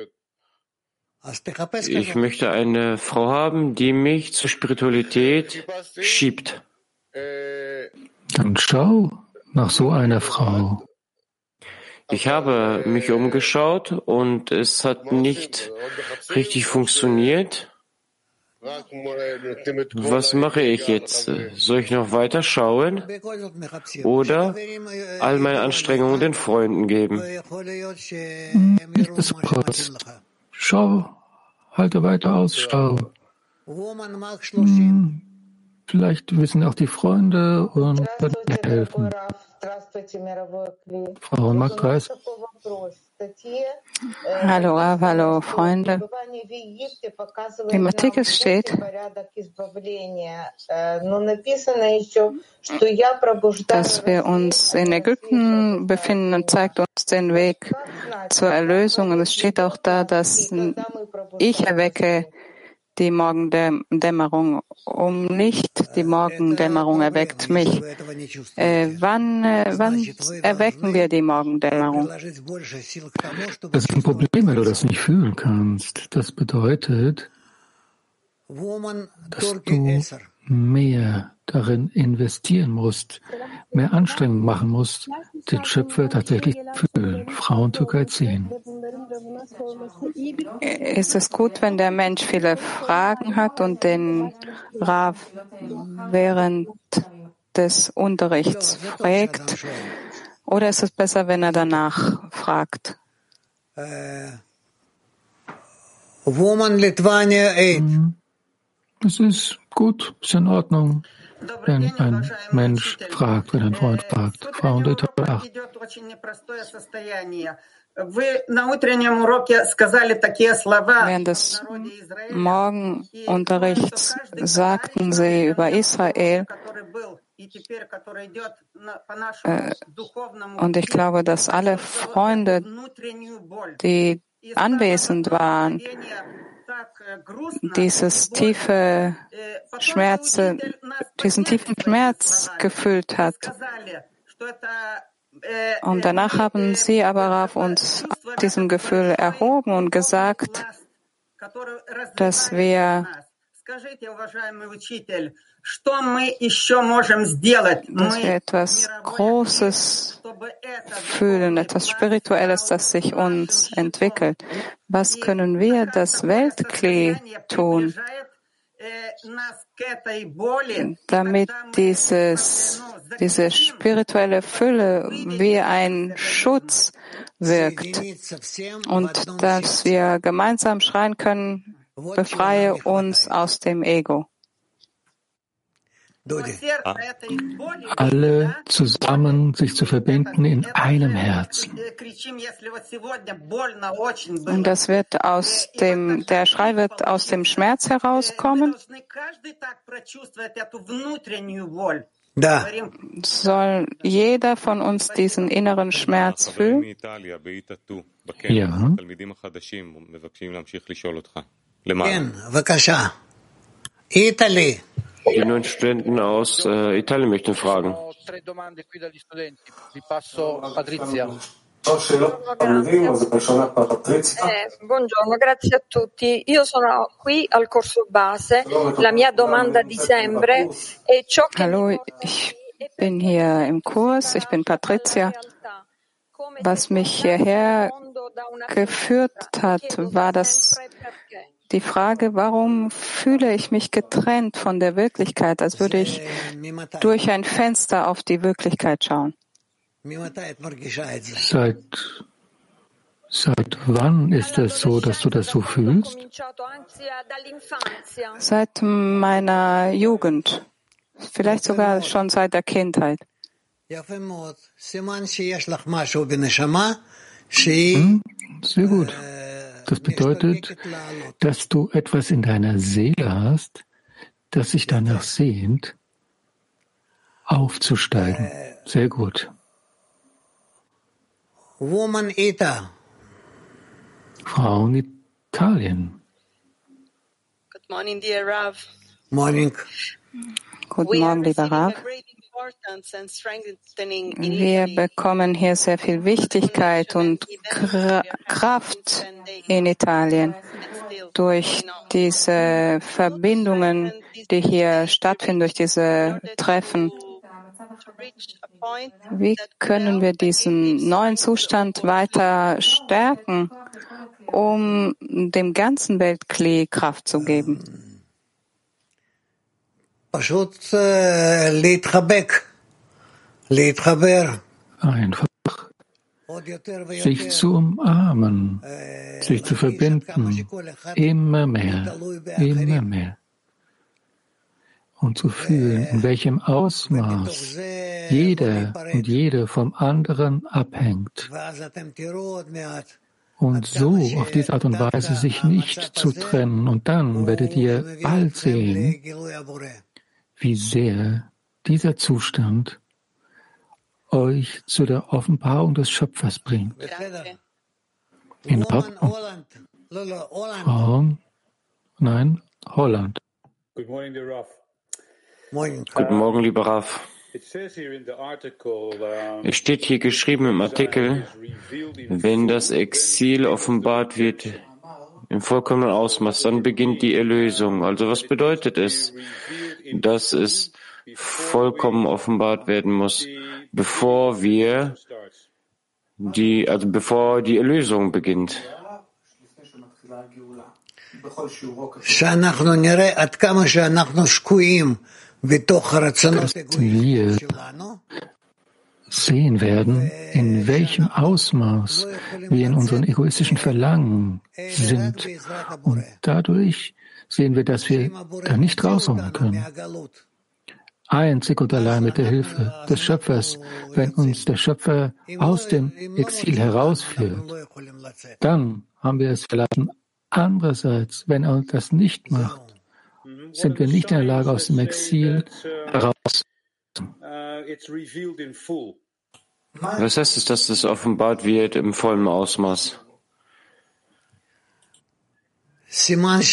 Ich möchte eine Frau haben, die mich zur Spiritualität schiebt. Dann schau nach so einer Frau. Ich habe mich umgeschaut und es hat nicht richtig funktioniert. Was mache ich jetzt? Soll ich noch weiter schauen oder all meine Anstrengungen den Freunden geben? Nicht so kurz. Schau, halte weiter Ausschau. Hm, vielleicht wissen auch die Freunde und können dir helfen. Frauenmarkt dreißig. Hallo Rav, hallo Freunde. Im Artikel steht, dass wir uns in Ägypten befinden und zeigt uns den Weg zur Erlösung. Und es steht auch da, dass ich erwecke die Morgendämmerung, um nicht die Morgendämmerung erweckt mich. Äh, wann, äh, wann erwecken wir die Morgendämmerung? Das ist ein Problem, wenn du das nicht fühlen kannst. Das bedeutet, dass du mehr darin investieren musst, mehr Anstrengung machen musst, den Schöpfer tatsächlich zu fühlen. Frauentürkei zehn. Ist es gut, wenn der Mensch viele Fragen hat und den Rav während des Unterrichts fragt? Oder ist es besser, wenn er danach fragt? Es ist gut, ist in Ordnung, wenn ein Mensch fragt, wenn ein Freund fragt. Frauen der Tat acht. Während des Morgenunterrichts sagten Sie über Israel, äh, und ich glaube, dass alle Freunde, die anwesend waren, dieses tiefe Schmerz, diesen tiefen Schmerz gefühlt hat. Und danach haben Sie aber Rav uns aus diesem Gefühl erhoben und gesagt, dass wir dass wir etwas Großes fühlen, etwas Spirituelles, das sich uns entwickelt. Was können wir, das Weltkli, tun, damit dieses, diese spirituelle Fülle wie ein Schutz wirkt und dass wir gemeinsam schreien können, befreie uns aus dem Ego. Alle zusammen sich zu verbinden in einem Herzen. Und das wird aus dem, der Schrei wird aus dem Schmerz herauskommen. Da. Soll jeder von uns diesen inneren Schmerz fühlen? Ja. Die neuen Studenten aus äh, Italien möchten fragen. Eh, buongiorno, grazie a tutti. Io sono qui al corso base. La mia domanda di sempre è ciò che... Hallo, ich bin hier im Kurs. Ich bin Patricia. Was mich hierher geführt hat, war das die Frage, warum fühle ich mich getrennt von der Wirklichkeit, als würde ich durch ein Fenster auf die Wirklichkeit schauen. Seit, seit wann ist es so, dass du das so fühlst? Seit meiner Jugend, vielleicht sogar schon seit der Kindheit. Hm, sehr gut. Das bedeutet, dass du etwas in deiner Seele hast, das sich danach sehnt, aufzusteigen. Sehr gut. Woman Ita. Frau in Italien. Good morning, dear Rav. Morning. Guten Morgen, lieber Rav. Wir bekommen hier sehr viel Wichtigkeit und Kraft in Italien durch diese Verbindungen, die hier stattfinden, durch diese Treffen. Wie können wir diesen neuen Zustand weiter stärken, um dem ganzen Weltkli Kraft zu geben? Einfach sich zu umarmen, sich zu verbinden, immer mehr, immer mehr. Und zu fühlen, in welchem Ausmaß jeder und jede vom anderen abhängt. Und so auf diese Art und Weise sich nicht zu trennen. Und dann werdet ihr bald sehen, wie sehr dieser Zustand euch zu der Offenbarung des Schöpfers bringt. In Ordnung? Frau? Nein, Holland. Good morning, dear Rav. Guten Morgen, lieber Rav. Es steht hier geschrieben im Artikel, wenn das Exil offenbart wird im vollkommenen Ausmaß, dann beginnt die Erlösung. Also was bedeutet es, dass es vollkommen offenbart werden muss, bevor wir die, also bevor die Erlösung beginnt? Dass wir sehen werden, in welchem Ausmaß wir in unseren egoistischen Verlangen sind. Und dadurch sehen wir, dass wir da nicht rausholen können. Einzig und allein mit der Hilfe des Schöpfers, wenn uns der Schöpfer aus dem Exil herausführt, dann haben wir es verlassen. Andererseits, wenn er das nicht macht, sind wir nicht in der Lage, aus dem Exil herauszukommen. Was heißt es, dass es offenbart wird im vollen Ausmaß? Das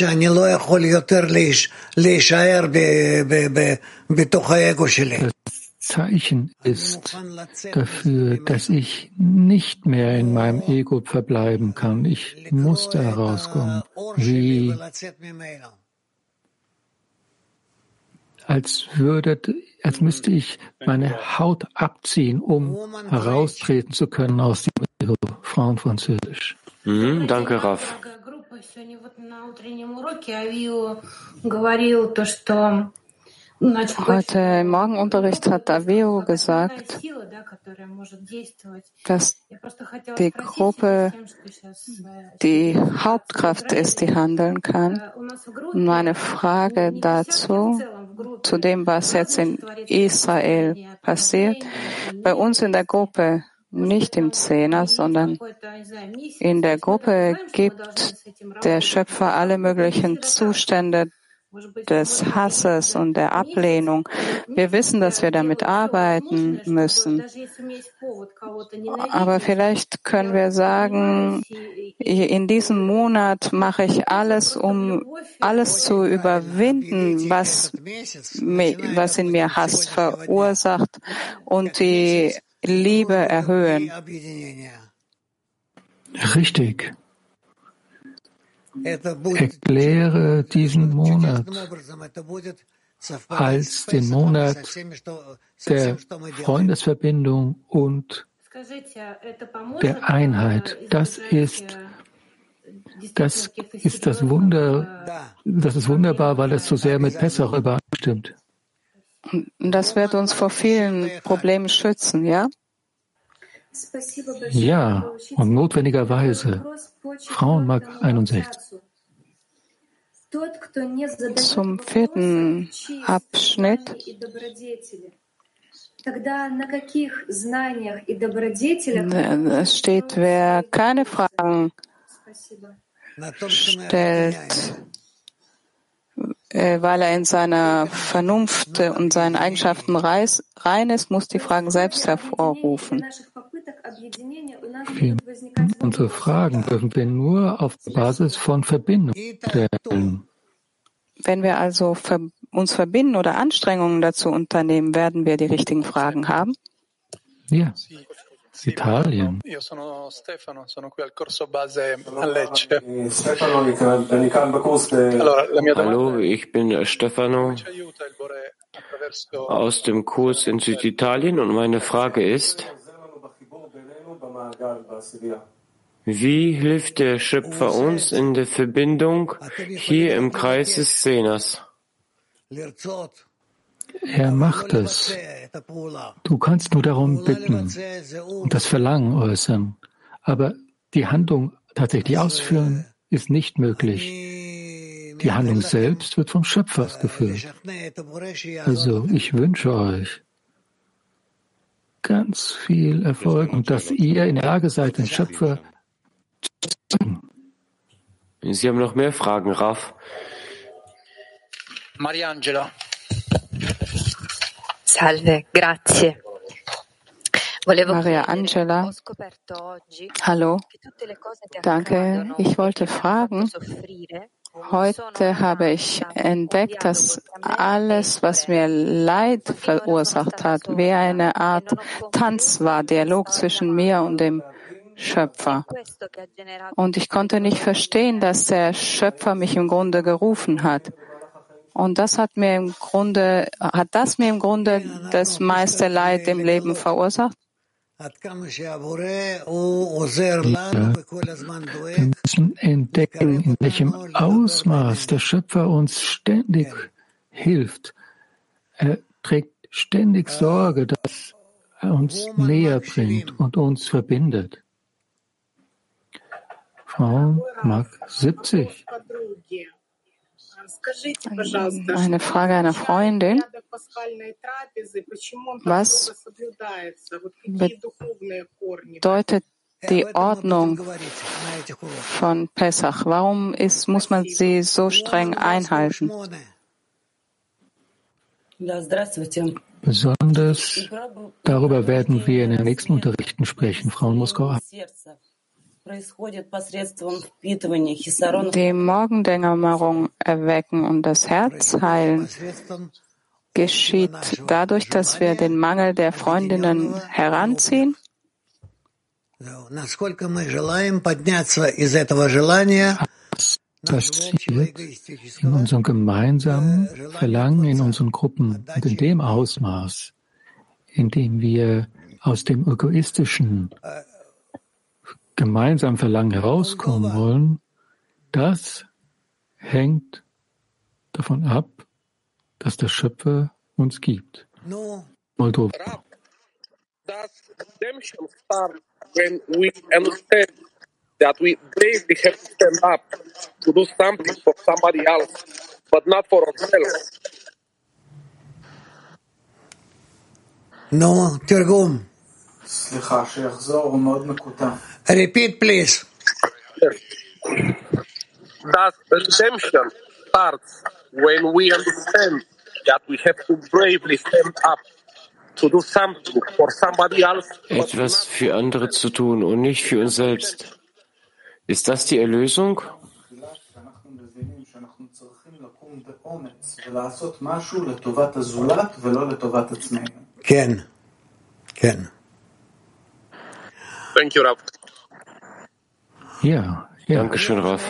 Zeichen ist dafür, dass ich nicht mehr in meinem Ego verbleiben kann. Ich muss da rauskommen. Wie als würde, als müsste ich meine Haut abziehen, um heraustreten zu können aus dem Frauenfranzösisch. Mhm, danke, Rav. Heute im Morgenunterricht hat Avio gesagt, dass die Gruppe die Hauptkraft ist, die handeln kann. Und meine Frage dazu, zu dem, was jetzt in Israel passiert, bei uns in der Gruppe, nicht im Zehner, sondern in der Gruppe gibt der Schöpfer alle möglichen Zustände des Hasses und der Ablehnung. Wir wissen, dass wir damit arbeiten müssen. Aber vielleicht können wir sagen, in diesem Monat mache ich alles, um alles zu überwinden, was, was in mir Hass verursacht und die Liebe erhöhen. Richtig. Erkläre diesen Monat als den Monat der Freundesverbindung und der Einheit. Das ist, das ist das Wunder, das ist wunderbar, weil es so sehr mit Pessach übereinstimmt. Das wird uns vor vielen Problemen schützen, ja? Ja, und notwendigerweise. Frauenmark einundsechzig. Zum vierten Abschnitt. Es steht, wer keine Fragen stellt, weil er in seiner Vernunft und seinen Eigenschaften rein ist, muss die Fragen selbst hervorrufen. Unsere Fragen dürfen wir nur auf Basis von Verbindung stellen. Wenn wir also uns verbinden oder Anstrengungen dazu unternehmen, werden wir die richtigen Fragen haben? Ja. Italien. Hallo, ich bin Stefano aus dem Kurs in Süditalien und meine Frage ist, wie hilft der Schöpfer uns in der Verbindung hier im Kreis des Zehners? Er macht es. Du kannst nur darum bitten und das Verlangen äußern. Aber die Handlung tatsächlich ausführen ist nicht möglich. Die Handlung selbst wird vom Schöpfer ausgeführt. Also ich wünsche euch ganz viel Erfolg und dass ihr in der Lage seid, den Schöpfer zu sagen. Sie haben noch mehr Fragen, Rav. Mariangela. Salve, grazie. Maria Angela, hallo, danke. Ich wollte fragen, heute habe ich entdeckt, dass alles, was mir Leid verursacht hat, wie eine Art Tanz war, Dialog zwischen mir und dem Schöpfer. Und ich konnte nicht verstehen, dass der Schöpfer mich im Grunde gerufen hat. Und das hat mir im Grunde, hat das mir im Grunde das meiste Leid im Leben verursacht? Ja, wir müssen entdecken, in welchem Ausmaß der Schöpfer uns ständig hilft. Er trägt ständig Sorge, dass er uns näher bringt und uns verbindet. Frau Mark siebzig. Eine Frage einer Freundin. Was bedeutet die Ordnung von Pessach? Warum ist, muss man sie so streng einhalten? Besonders darüber werden wir in den nächsten Unterrichten sprechen, Frau Moskau. Die Morgendämmerung erwecken und das Herz heilen geschieht dadurch, dass wir den Mangel der Freundinnen heranziehen. passiert in unserem gemeinsamen Verlangen, in unseren Gruppen und in dem Ausmaß, in dem wir aus dem egoistischen gemeinsamen Verlangen herauskommen wollen, das hängt davon ab, dass der Schöpfer uns gibt. Moldova. Does redemption start when we understand that we bravely have to stand up to do something for somebody else, but not for ourselves? No, תרגום. Repeat, please. Does redemption start when we understand that we have to bravely stand up to do something for somebody else? Etwas für andere zu tun und nicht für uns selbst. Ist das die Erlösung? Ken. Ken. Thank you, Rav. Ja, ja. Dankeschön, Rav.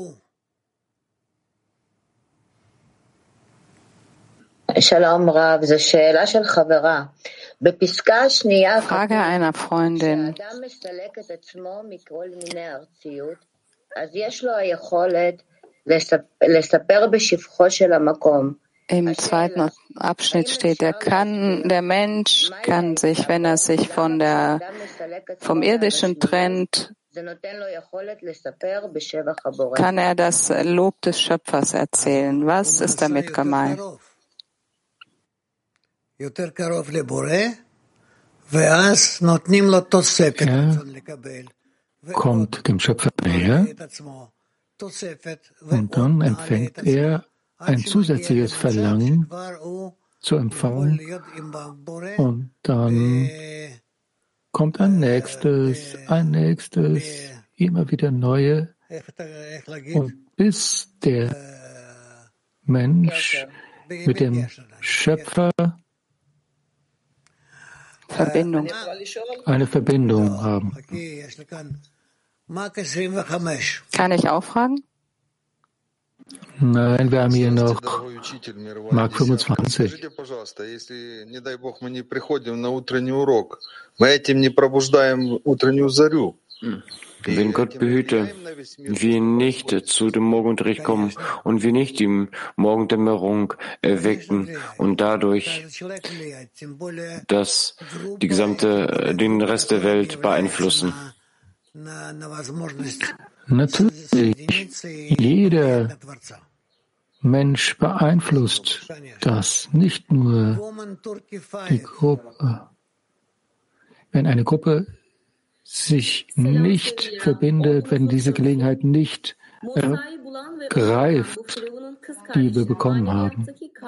Shalom, Rav. זו שאלה של חברה. בפסקה השנייה, Frage einer Freundin. כשאדם מסלק את עצמו מכל מיני ארציות, אז יש לו היכולת לספר בשבחו של המקום. Im zweiten Abschnitt steht, der kann, der Mensch kann sich, wenn er sich von der, vom Irdischen trennt, kann er das Lob des Schöpfers erzählen. Was ist damit gemeint? Er kommt dem Schöpfer näher und dann empfängt er ein zusätzliches Verlangen zu empfangen und dann kommt ein nächstes, ein nächstes, immer wieder neue und bis der Mensch mit dem Schöpfer Verbindung. eine Verbindung haben. Kann ich auch fragen? Nein, wir haben hier noch Mark fünfundzwanzig. Wenn Gott behüte, wir nicht zu dem Morgenunterricht kommen und wir nicht die Morgendämmerung erwecken und dadurch das, die gesamte, den Rest der Welt beeinflussen. Natürlich, jeder Mensch beeinflusst das, nicht nur die Gruppe. Wenn eine Gruppe sich nicht verbindet, wenn diese Gelegenheit nicht ergreift, die wir bekommen haben.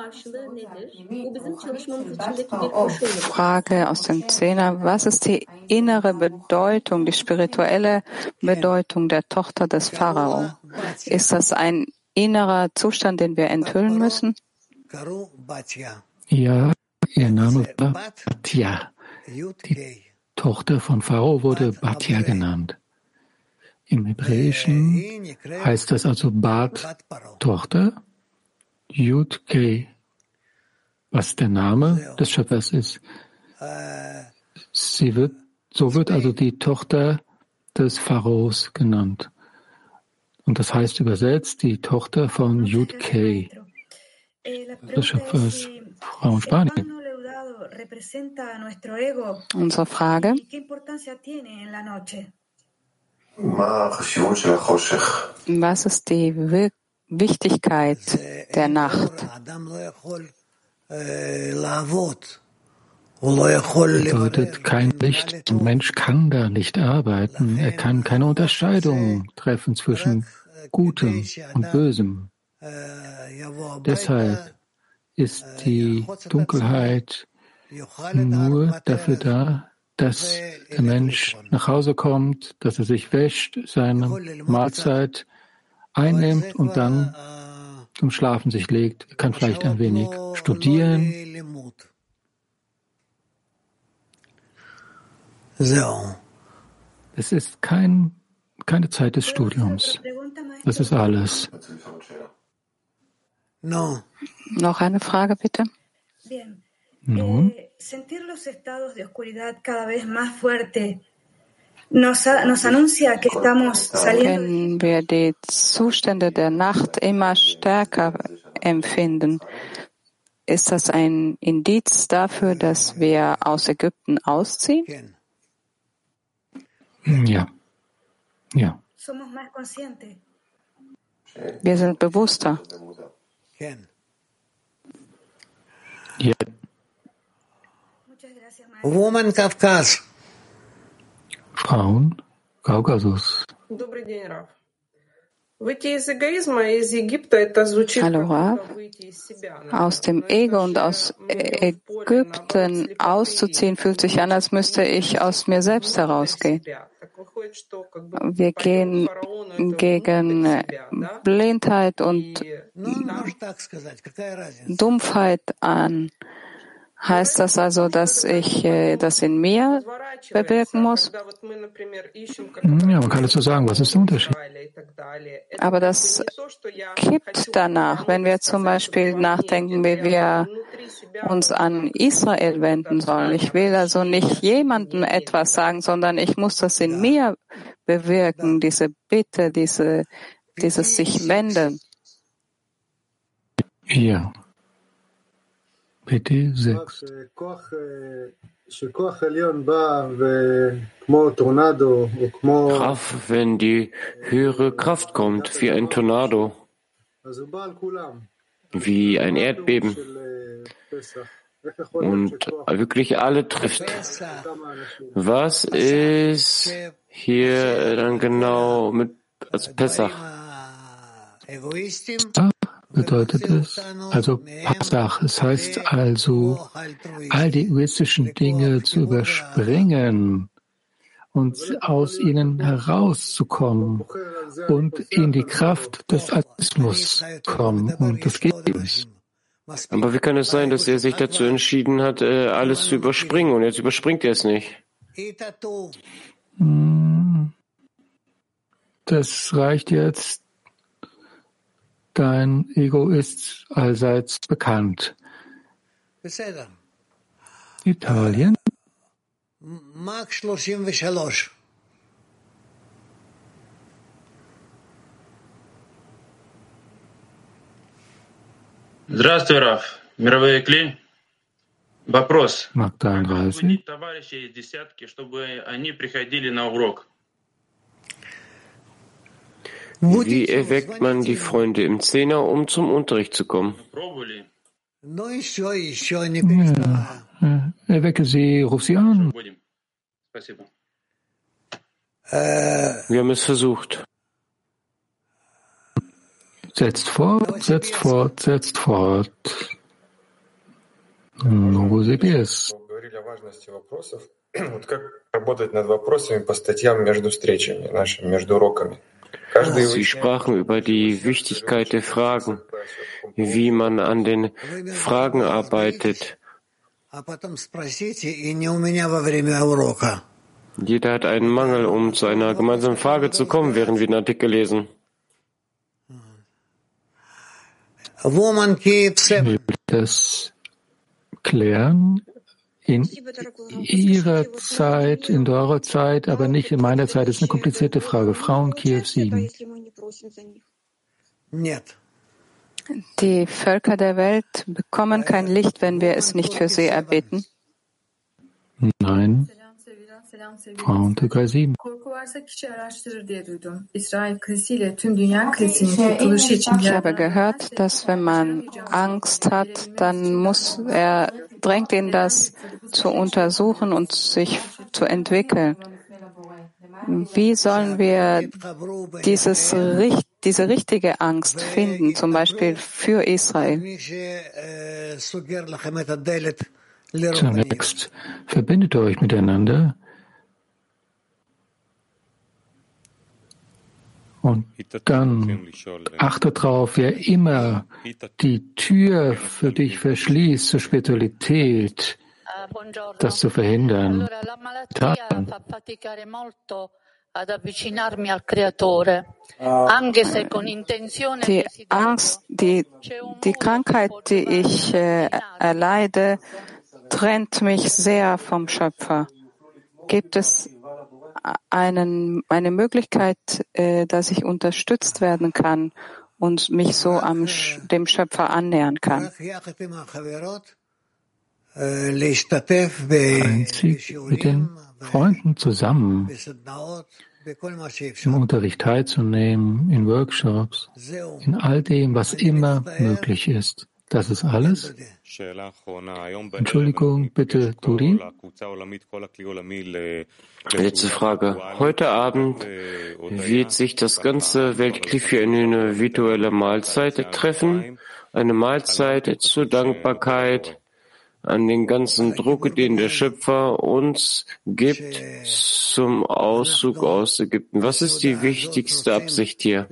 Frage aus dem Zehner. Was ist die innere Bedeutung, die spirituelle Bedeutung der Tochter des Pharao? Ist das ein innerer Zustand, den wir enthüllen müssen? Ja, ihr Name war Batya. Die Tochter von Pharao wurde Batya genannt. Im Hebräischen heißt das also Bat, Tochter, Yud Kei, was der Name des Schöpfers ist. Sie wird, so wird also die Tochter des Pharaos genannt. Und das heißt übersetzt die Tochter von Yud Kei, des Schöpfers, Frau in Spanien. Unsere Frage. Was ist die Wir- Wichtigkeit der Nacht? Bedeutet kein Licht. Ein Mensch kann da nicht arbeiten. Er kann keine Unterscheidung treffen zwischen Gutem und Bösem. Deshalb ist die Dunkelheit nur dafür da, dass der Mensch nach Hause kommt, dass er sich wäscht, seine Mahlzeit einnimmt und dann zum Schlafen sich legt. Er kann vielleicht ein wenig studieren. Es ist kein, keine Zeit des Studiums. Das ist alles. No. Noch eine Frage, bitte. Nun? Sentir los estados de oscuridad cada vez más fuerte nos, nos anuncia que estamos saliendo. Wenn wir die Zustände der Nacht immer stärker empfinden, ist das ein Indiz dafür, dass wir aus Ägypten ausziehen? Ja. Ja. Somos más conscientes. Wir sind bewusster. Ja. Woman Kafkas. Frauen, Kaukasus. Hallo, Rav. Aus dem Ego und aus Ägypten auszuziehen, fühlt sich an, als müsste ich aus mir selbst herausgehen. Wir gehen gegen Blindheit und Dumpfheit an. Heißt das also, dass ich äh, das in mir bewirken muss? Ja, man kann dazu sagen, was ist der Unterschied? Aber das kippt danach, wenn wir zum Beispiel nachdenken, wie wir uns an Israel wenden sollen. Ich will also nicht jemandem etwas sagen, sondern ich muss das in mir bewirken, diese Bitte, diese, dieses sich wenden. Ja. Bitte sechs. Kraft, wenn die höhere Kraft kommt, wie ein Tornado, wie ein Erdbeben und wirklich alle trifft. Was ist hier dann genau mit als Pessach? Bedeutet es, also Passach, es heißt also, all die egoistischen Dinge zu überspringen und aus ihnen herauszukommen und in die Kraft des Atheismus kommen. Und das geht nicht. Aber wie kann es sein, dass er sich dazu entschieden hat, alles zu überspringen und jetzt überspringt er es nicht? Das reicht jetzt. Dein Ego ist allseits bekannt. Italien. Max dreiunddreißig. Здравствуй, Раф. Мировые кли. Вопрос. Mark dreiunddreißig. Товарищи из десятки, чтобы они приходили на урок. Wie erweckt man die Freunde im Zehner, um zum Unterricht zu kommen? Ja, erwecke sie, ruf sie an. Wir haben es versucht. Setzt fort, setzt fort, setzt fort. Musik ist. Как работать над вопросами по статьям между встречами нашими, между уроками? Sie sprachen über die Wichtigkeit der Fragen, wie man an den Fragen arbeitet. Jeder hat einen Mangel, um zu einer gemeinsamen Frage zu kommen, während wir den Artikel lesen. Das klären in Ihrer Zeit, in eurer Zeit, aber nicht in meiner Zeit. Das ist eine komplizierte Frage. Frauen Kiew sieben. Die Völker der Welt bekommen kein Licht, wenn wir es nicht für sie erbitten. Nein. Frauen Türkei sieben. Ich habe gehört, dass wenn man Angst hat, dann muss er, drängt ihn das zu untersuchen und sich zu entwickeln. Wie sollen wir dieses, diese richtige Angst finden, zum Beispiel für Israel? Zunächst verbindet euch miteinander und dann achte darauf, wer immer die Tür für dich verschließt zur Spiritualität, das zu verhindern. Die Angst, die, die Krankheit, die ich äh, erleide, trennt mich sehr vom Schöpfer. Gibt es einen, eine Möglichkeit, äh, dass ich unterstützt werden kann und mich so am dem Schöpfer annähern kann? Einzig mit den Freunden zusammen im Unterricht teilzunehmen, in Workshops, in all dem, was immer möglich ist. Das ist alles. Entschuldigung, bitte, Turi. Letzte Frage. Heute Abend wird sich das ganze Weltkli für eine virtuelle Mahlzeit treffen. Eine Mahlzeit zur Dankbarkeit an den ganzen Druck, den der Schöpfer uns gibt zum Auszug aus Ägypten. Was ist die wichtigste Absicht hier?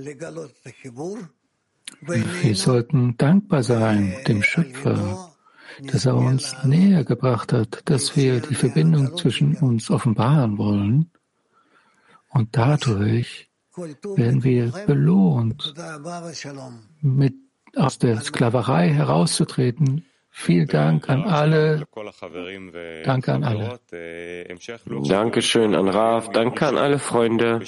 Wir sollten dankbar sein dem Schöpfer, dass er uns näher gebracht hat, dass wir die Verbindung zwischen uns offenbaren wollen. Und dadurch werden wir belohnt, mit aus der Sklaverei herauszutreten. Vielen Dank an alle. Danke an alle. Dankeschön an Rav. Danke an alle Freunde.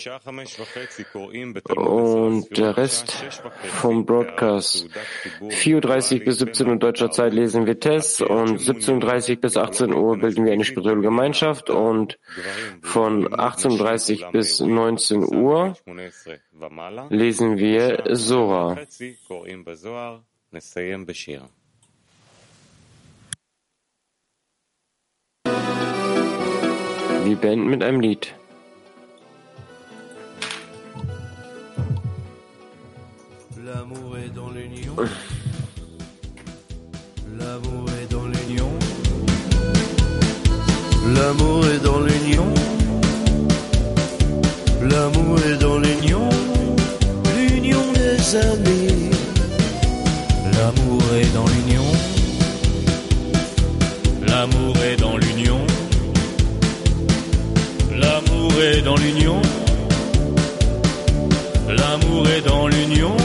Und der Rest vom Broadcast. vier Uhr dreißig bis siebzehn Uhr deutscher Zeit lesen wir Tess und siebzehn Uhr dreißig bis achtzehn Uhr bilden wir eine spirituelle Gemeinschaft und von achtzehn Uhr dreißig bis neunzehn Uhr lesen wir Zohar. Wir beenden mit einem Lied. L'amour est dans l'union. L'amour est dans l'union. L'amour est dans l'union. L'amour est dans l'union. L'union des amis. L'amour est dans l'union. L'amour est dans l'union. L'amour est dans l'union. L'amour est dans l'union.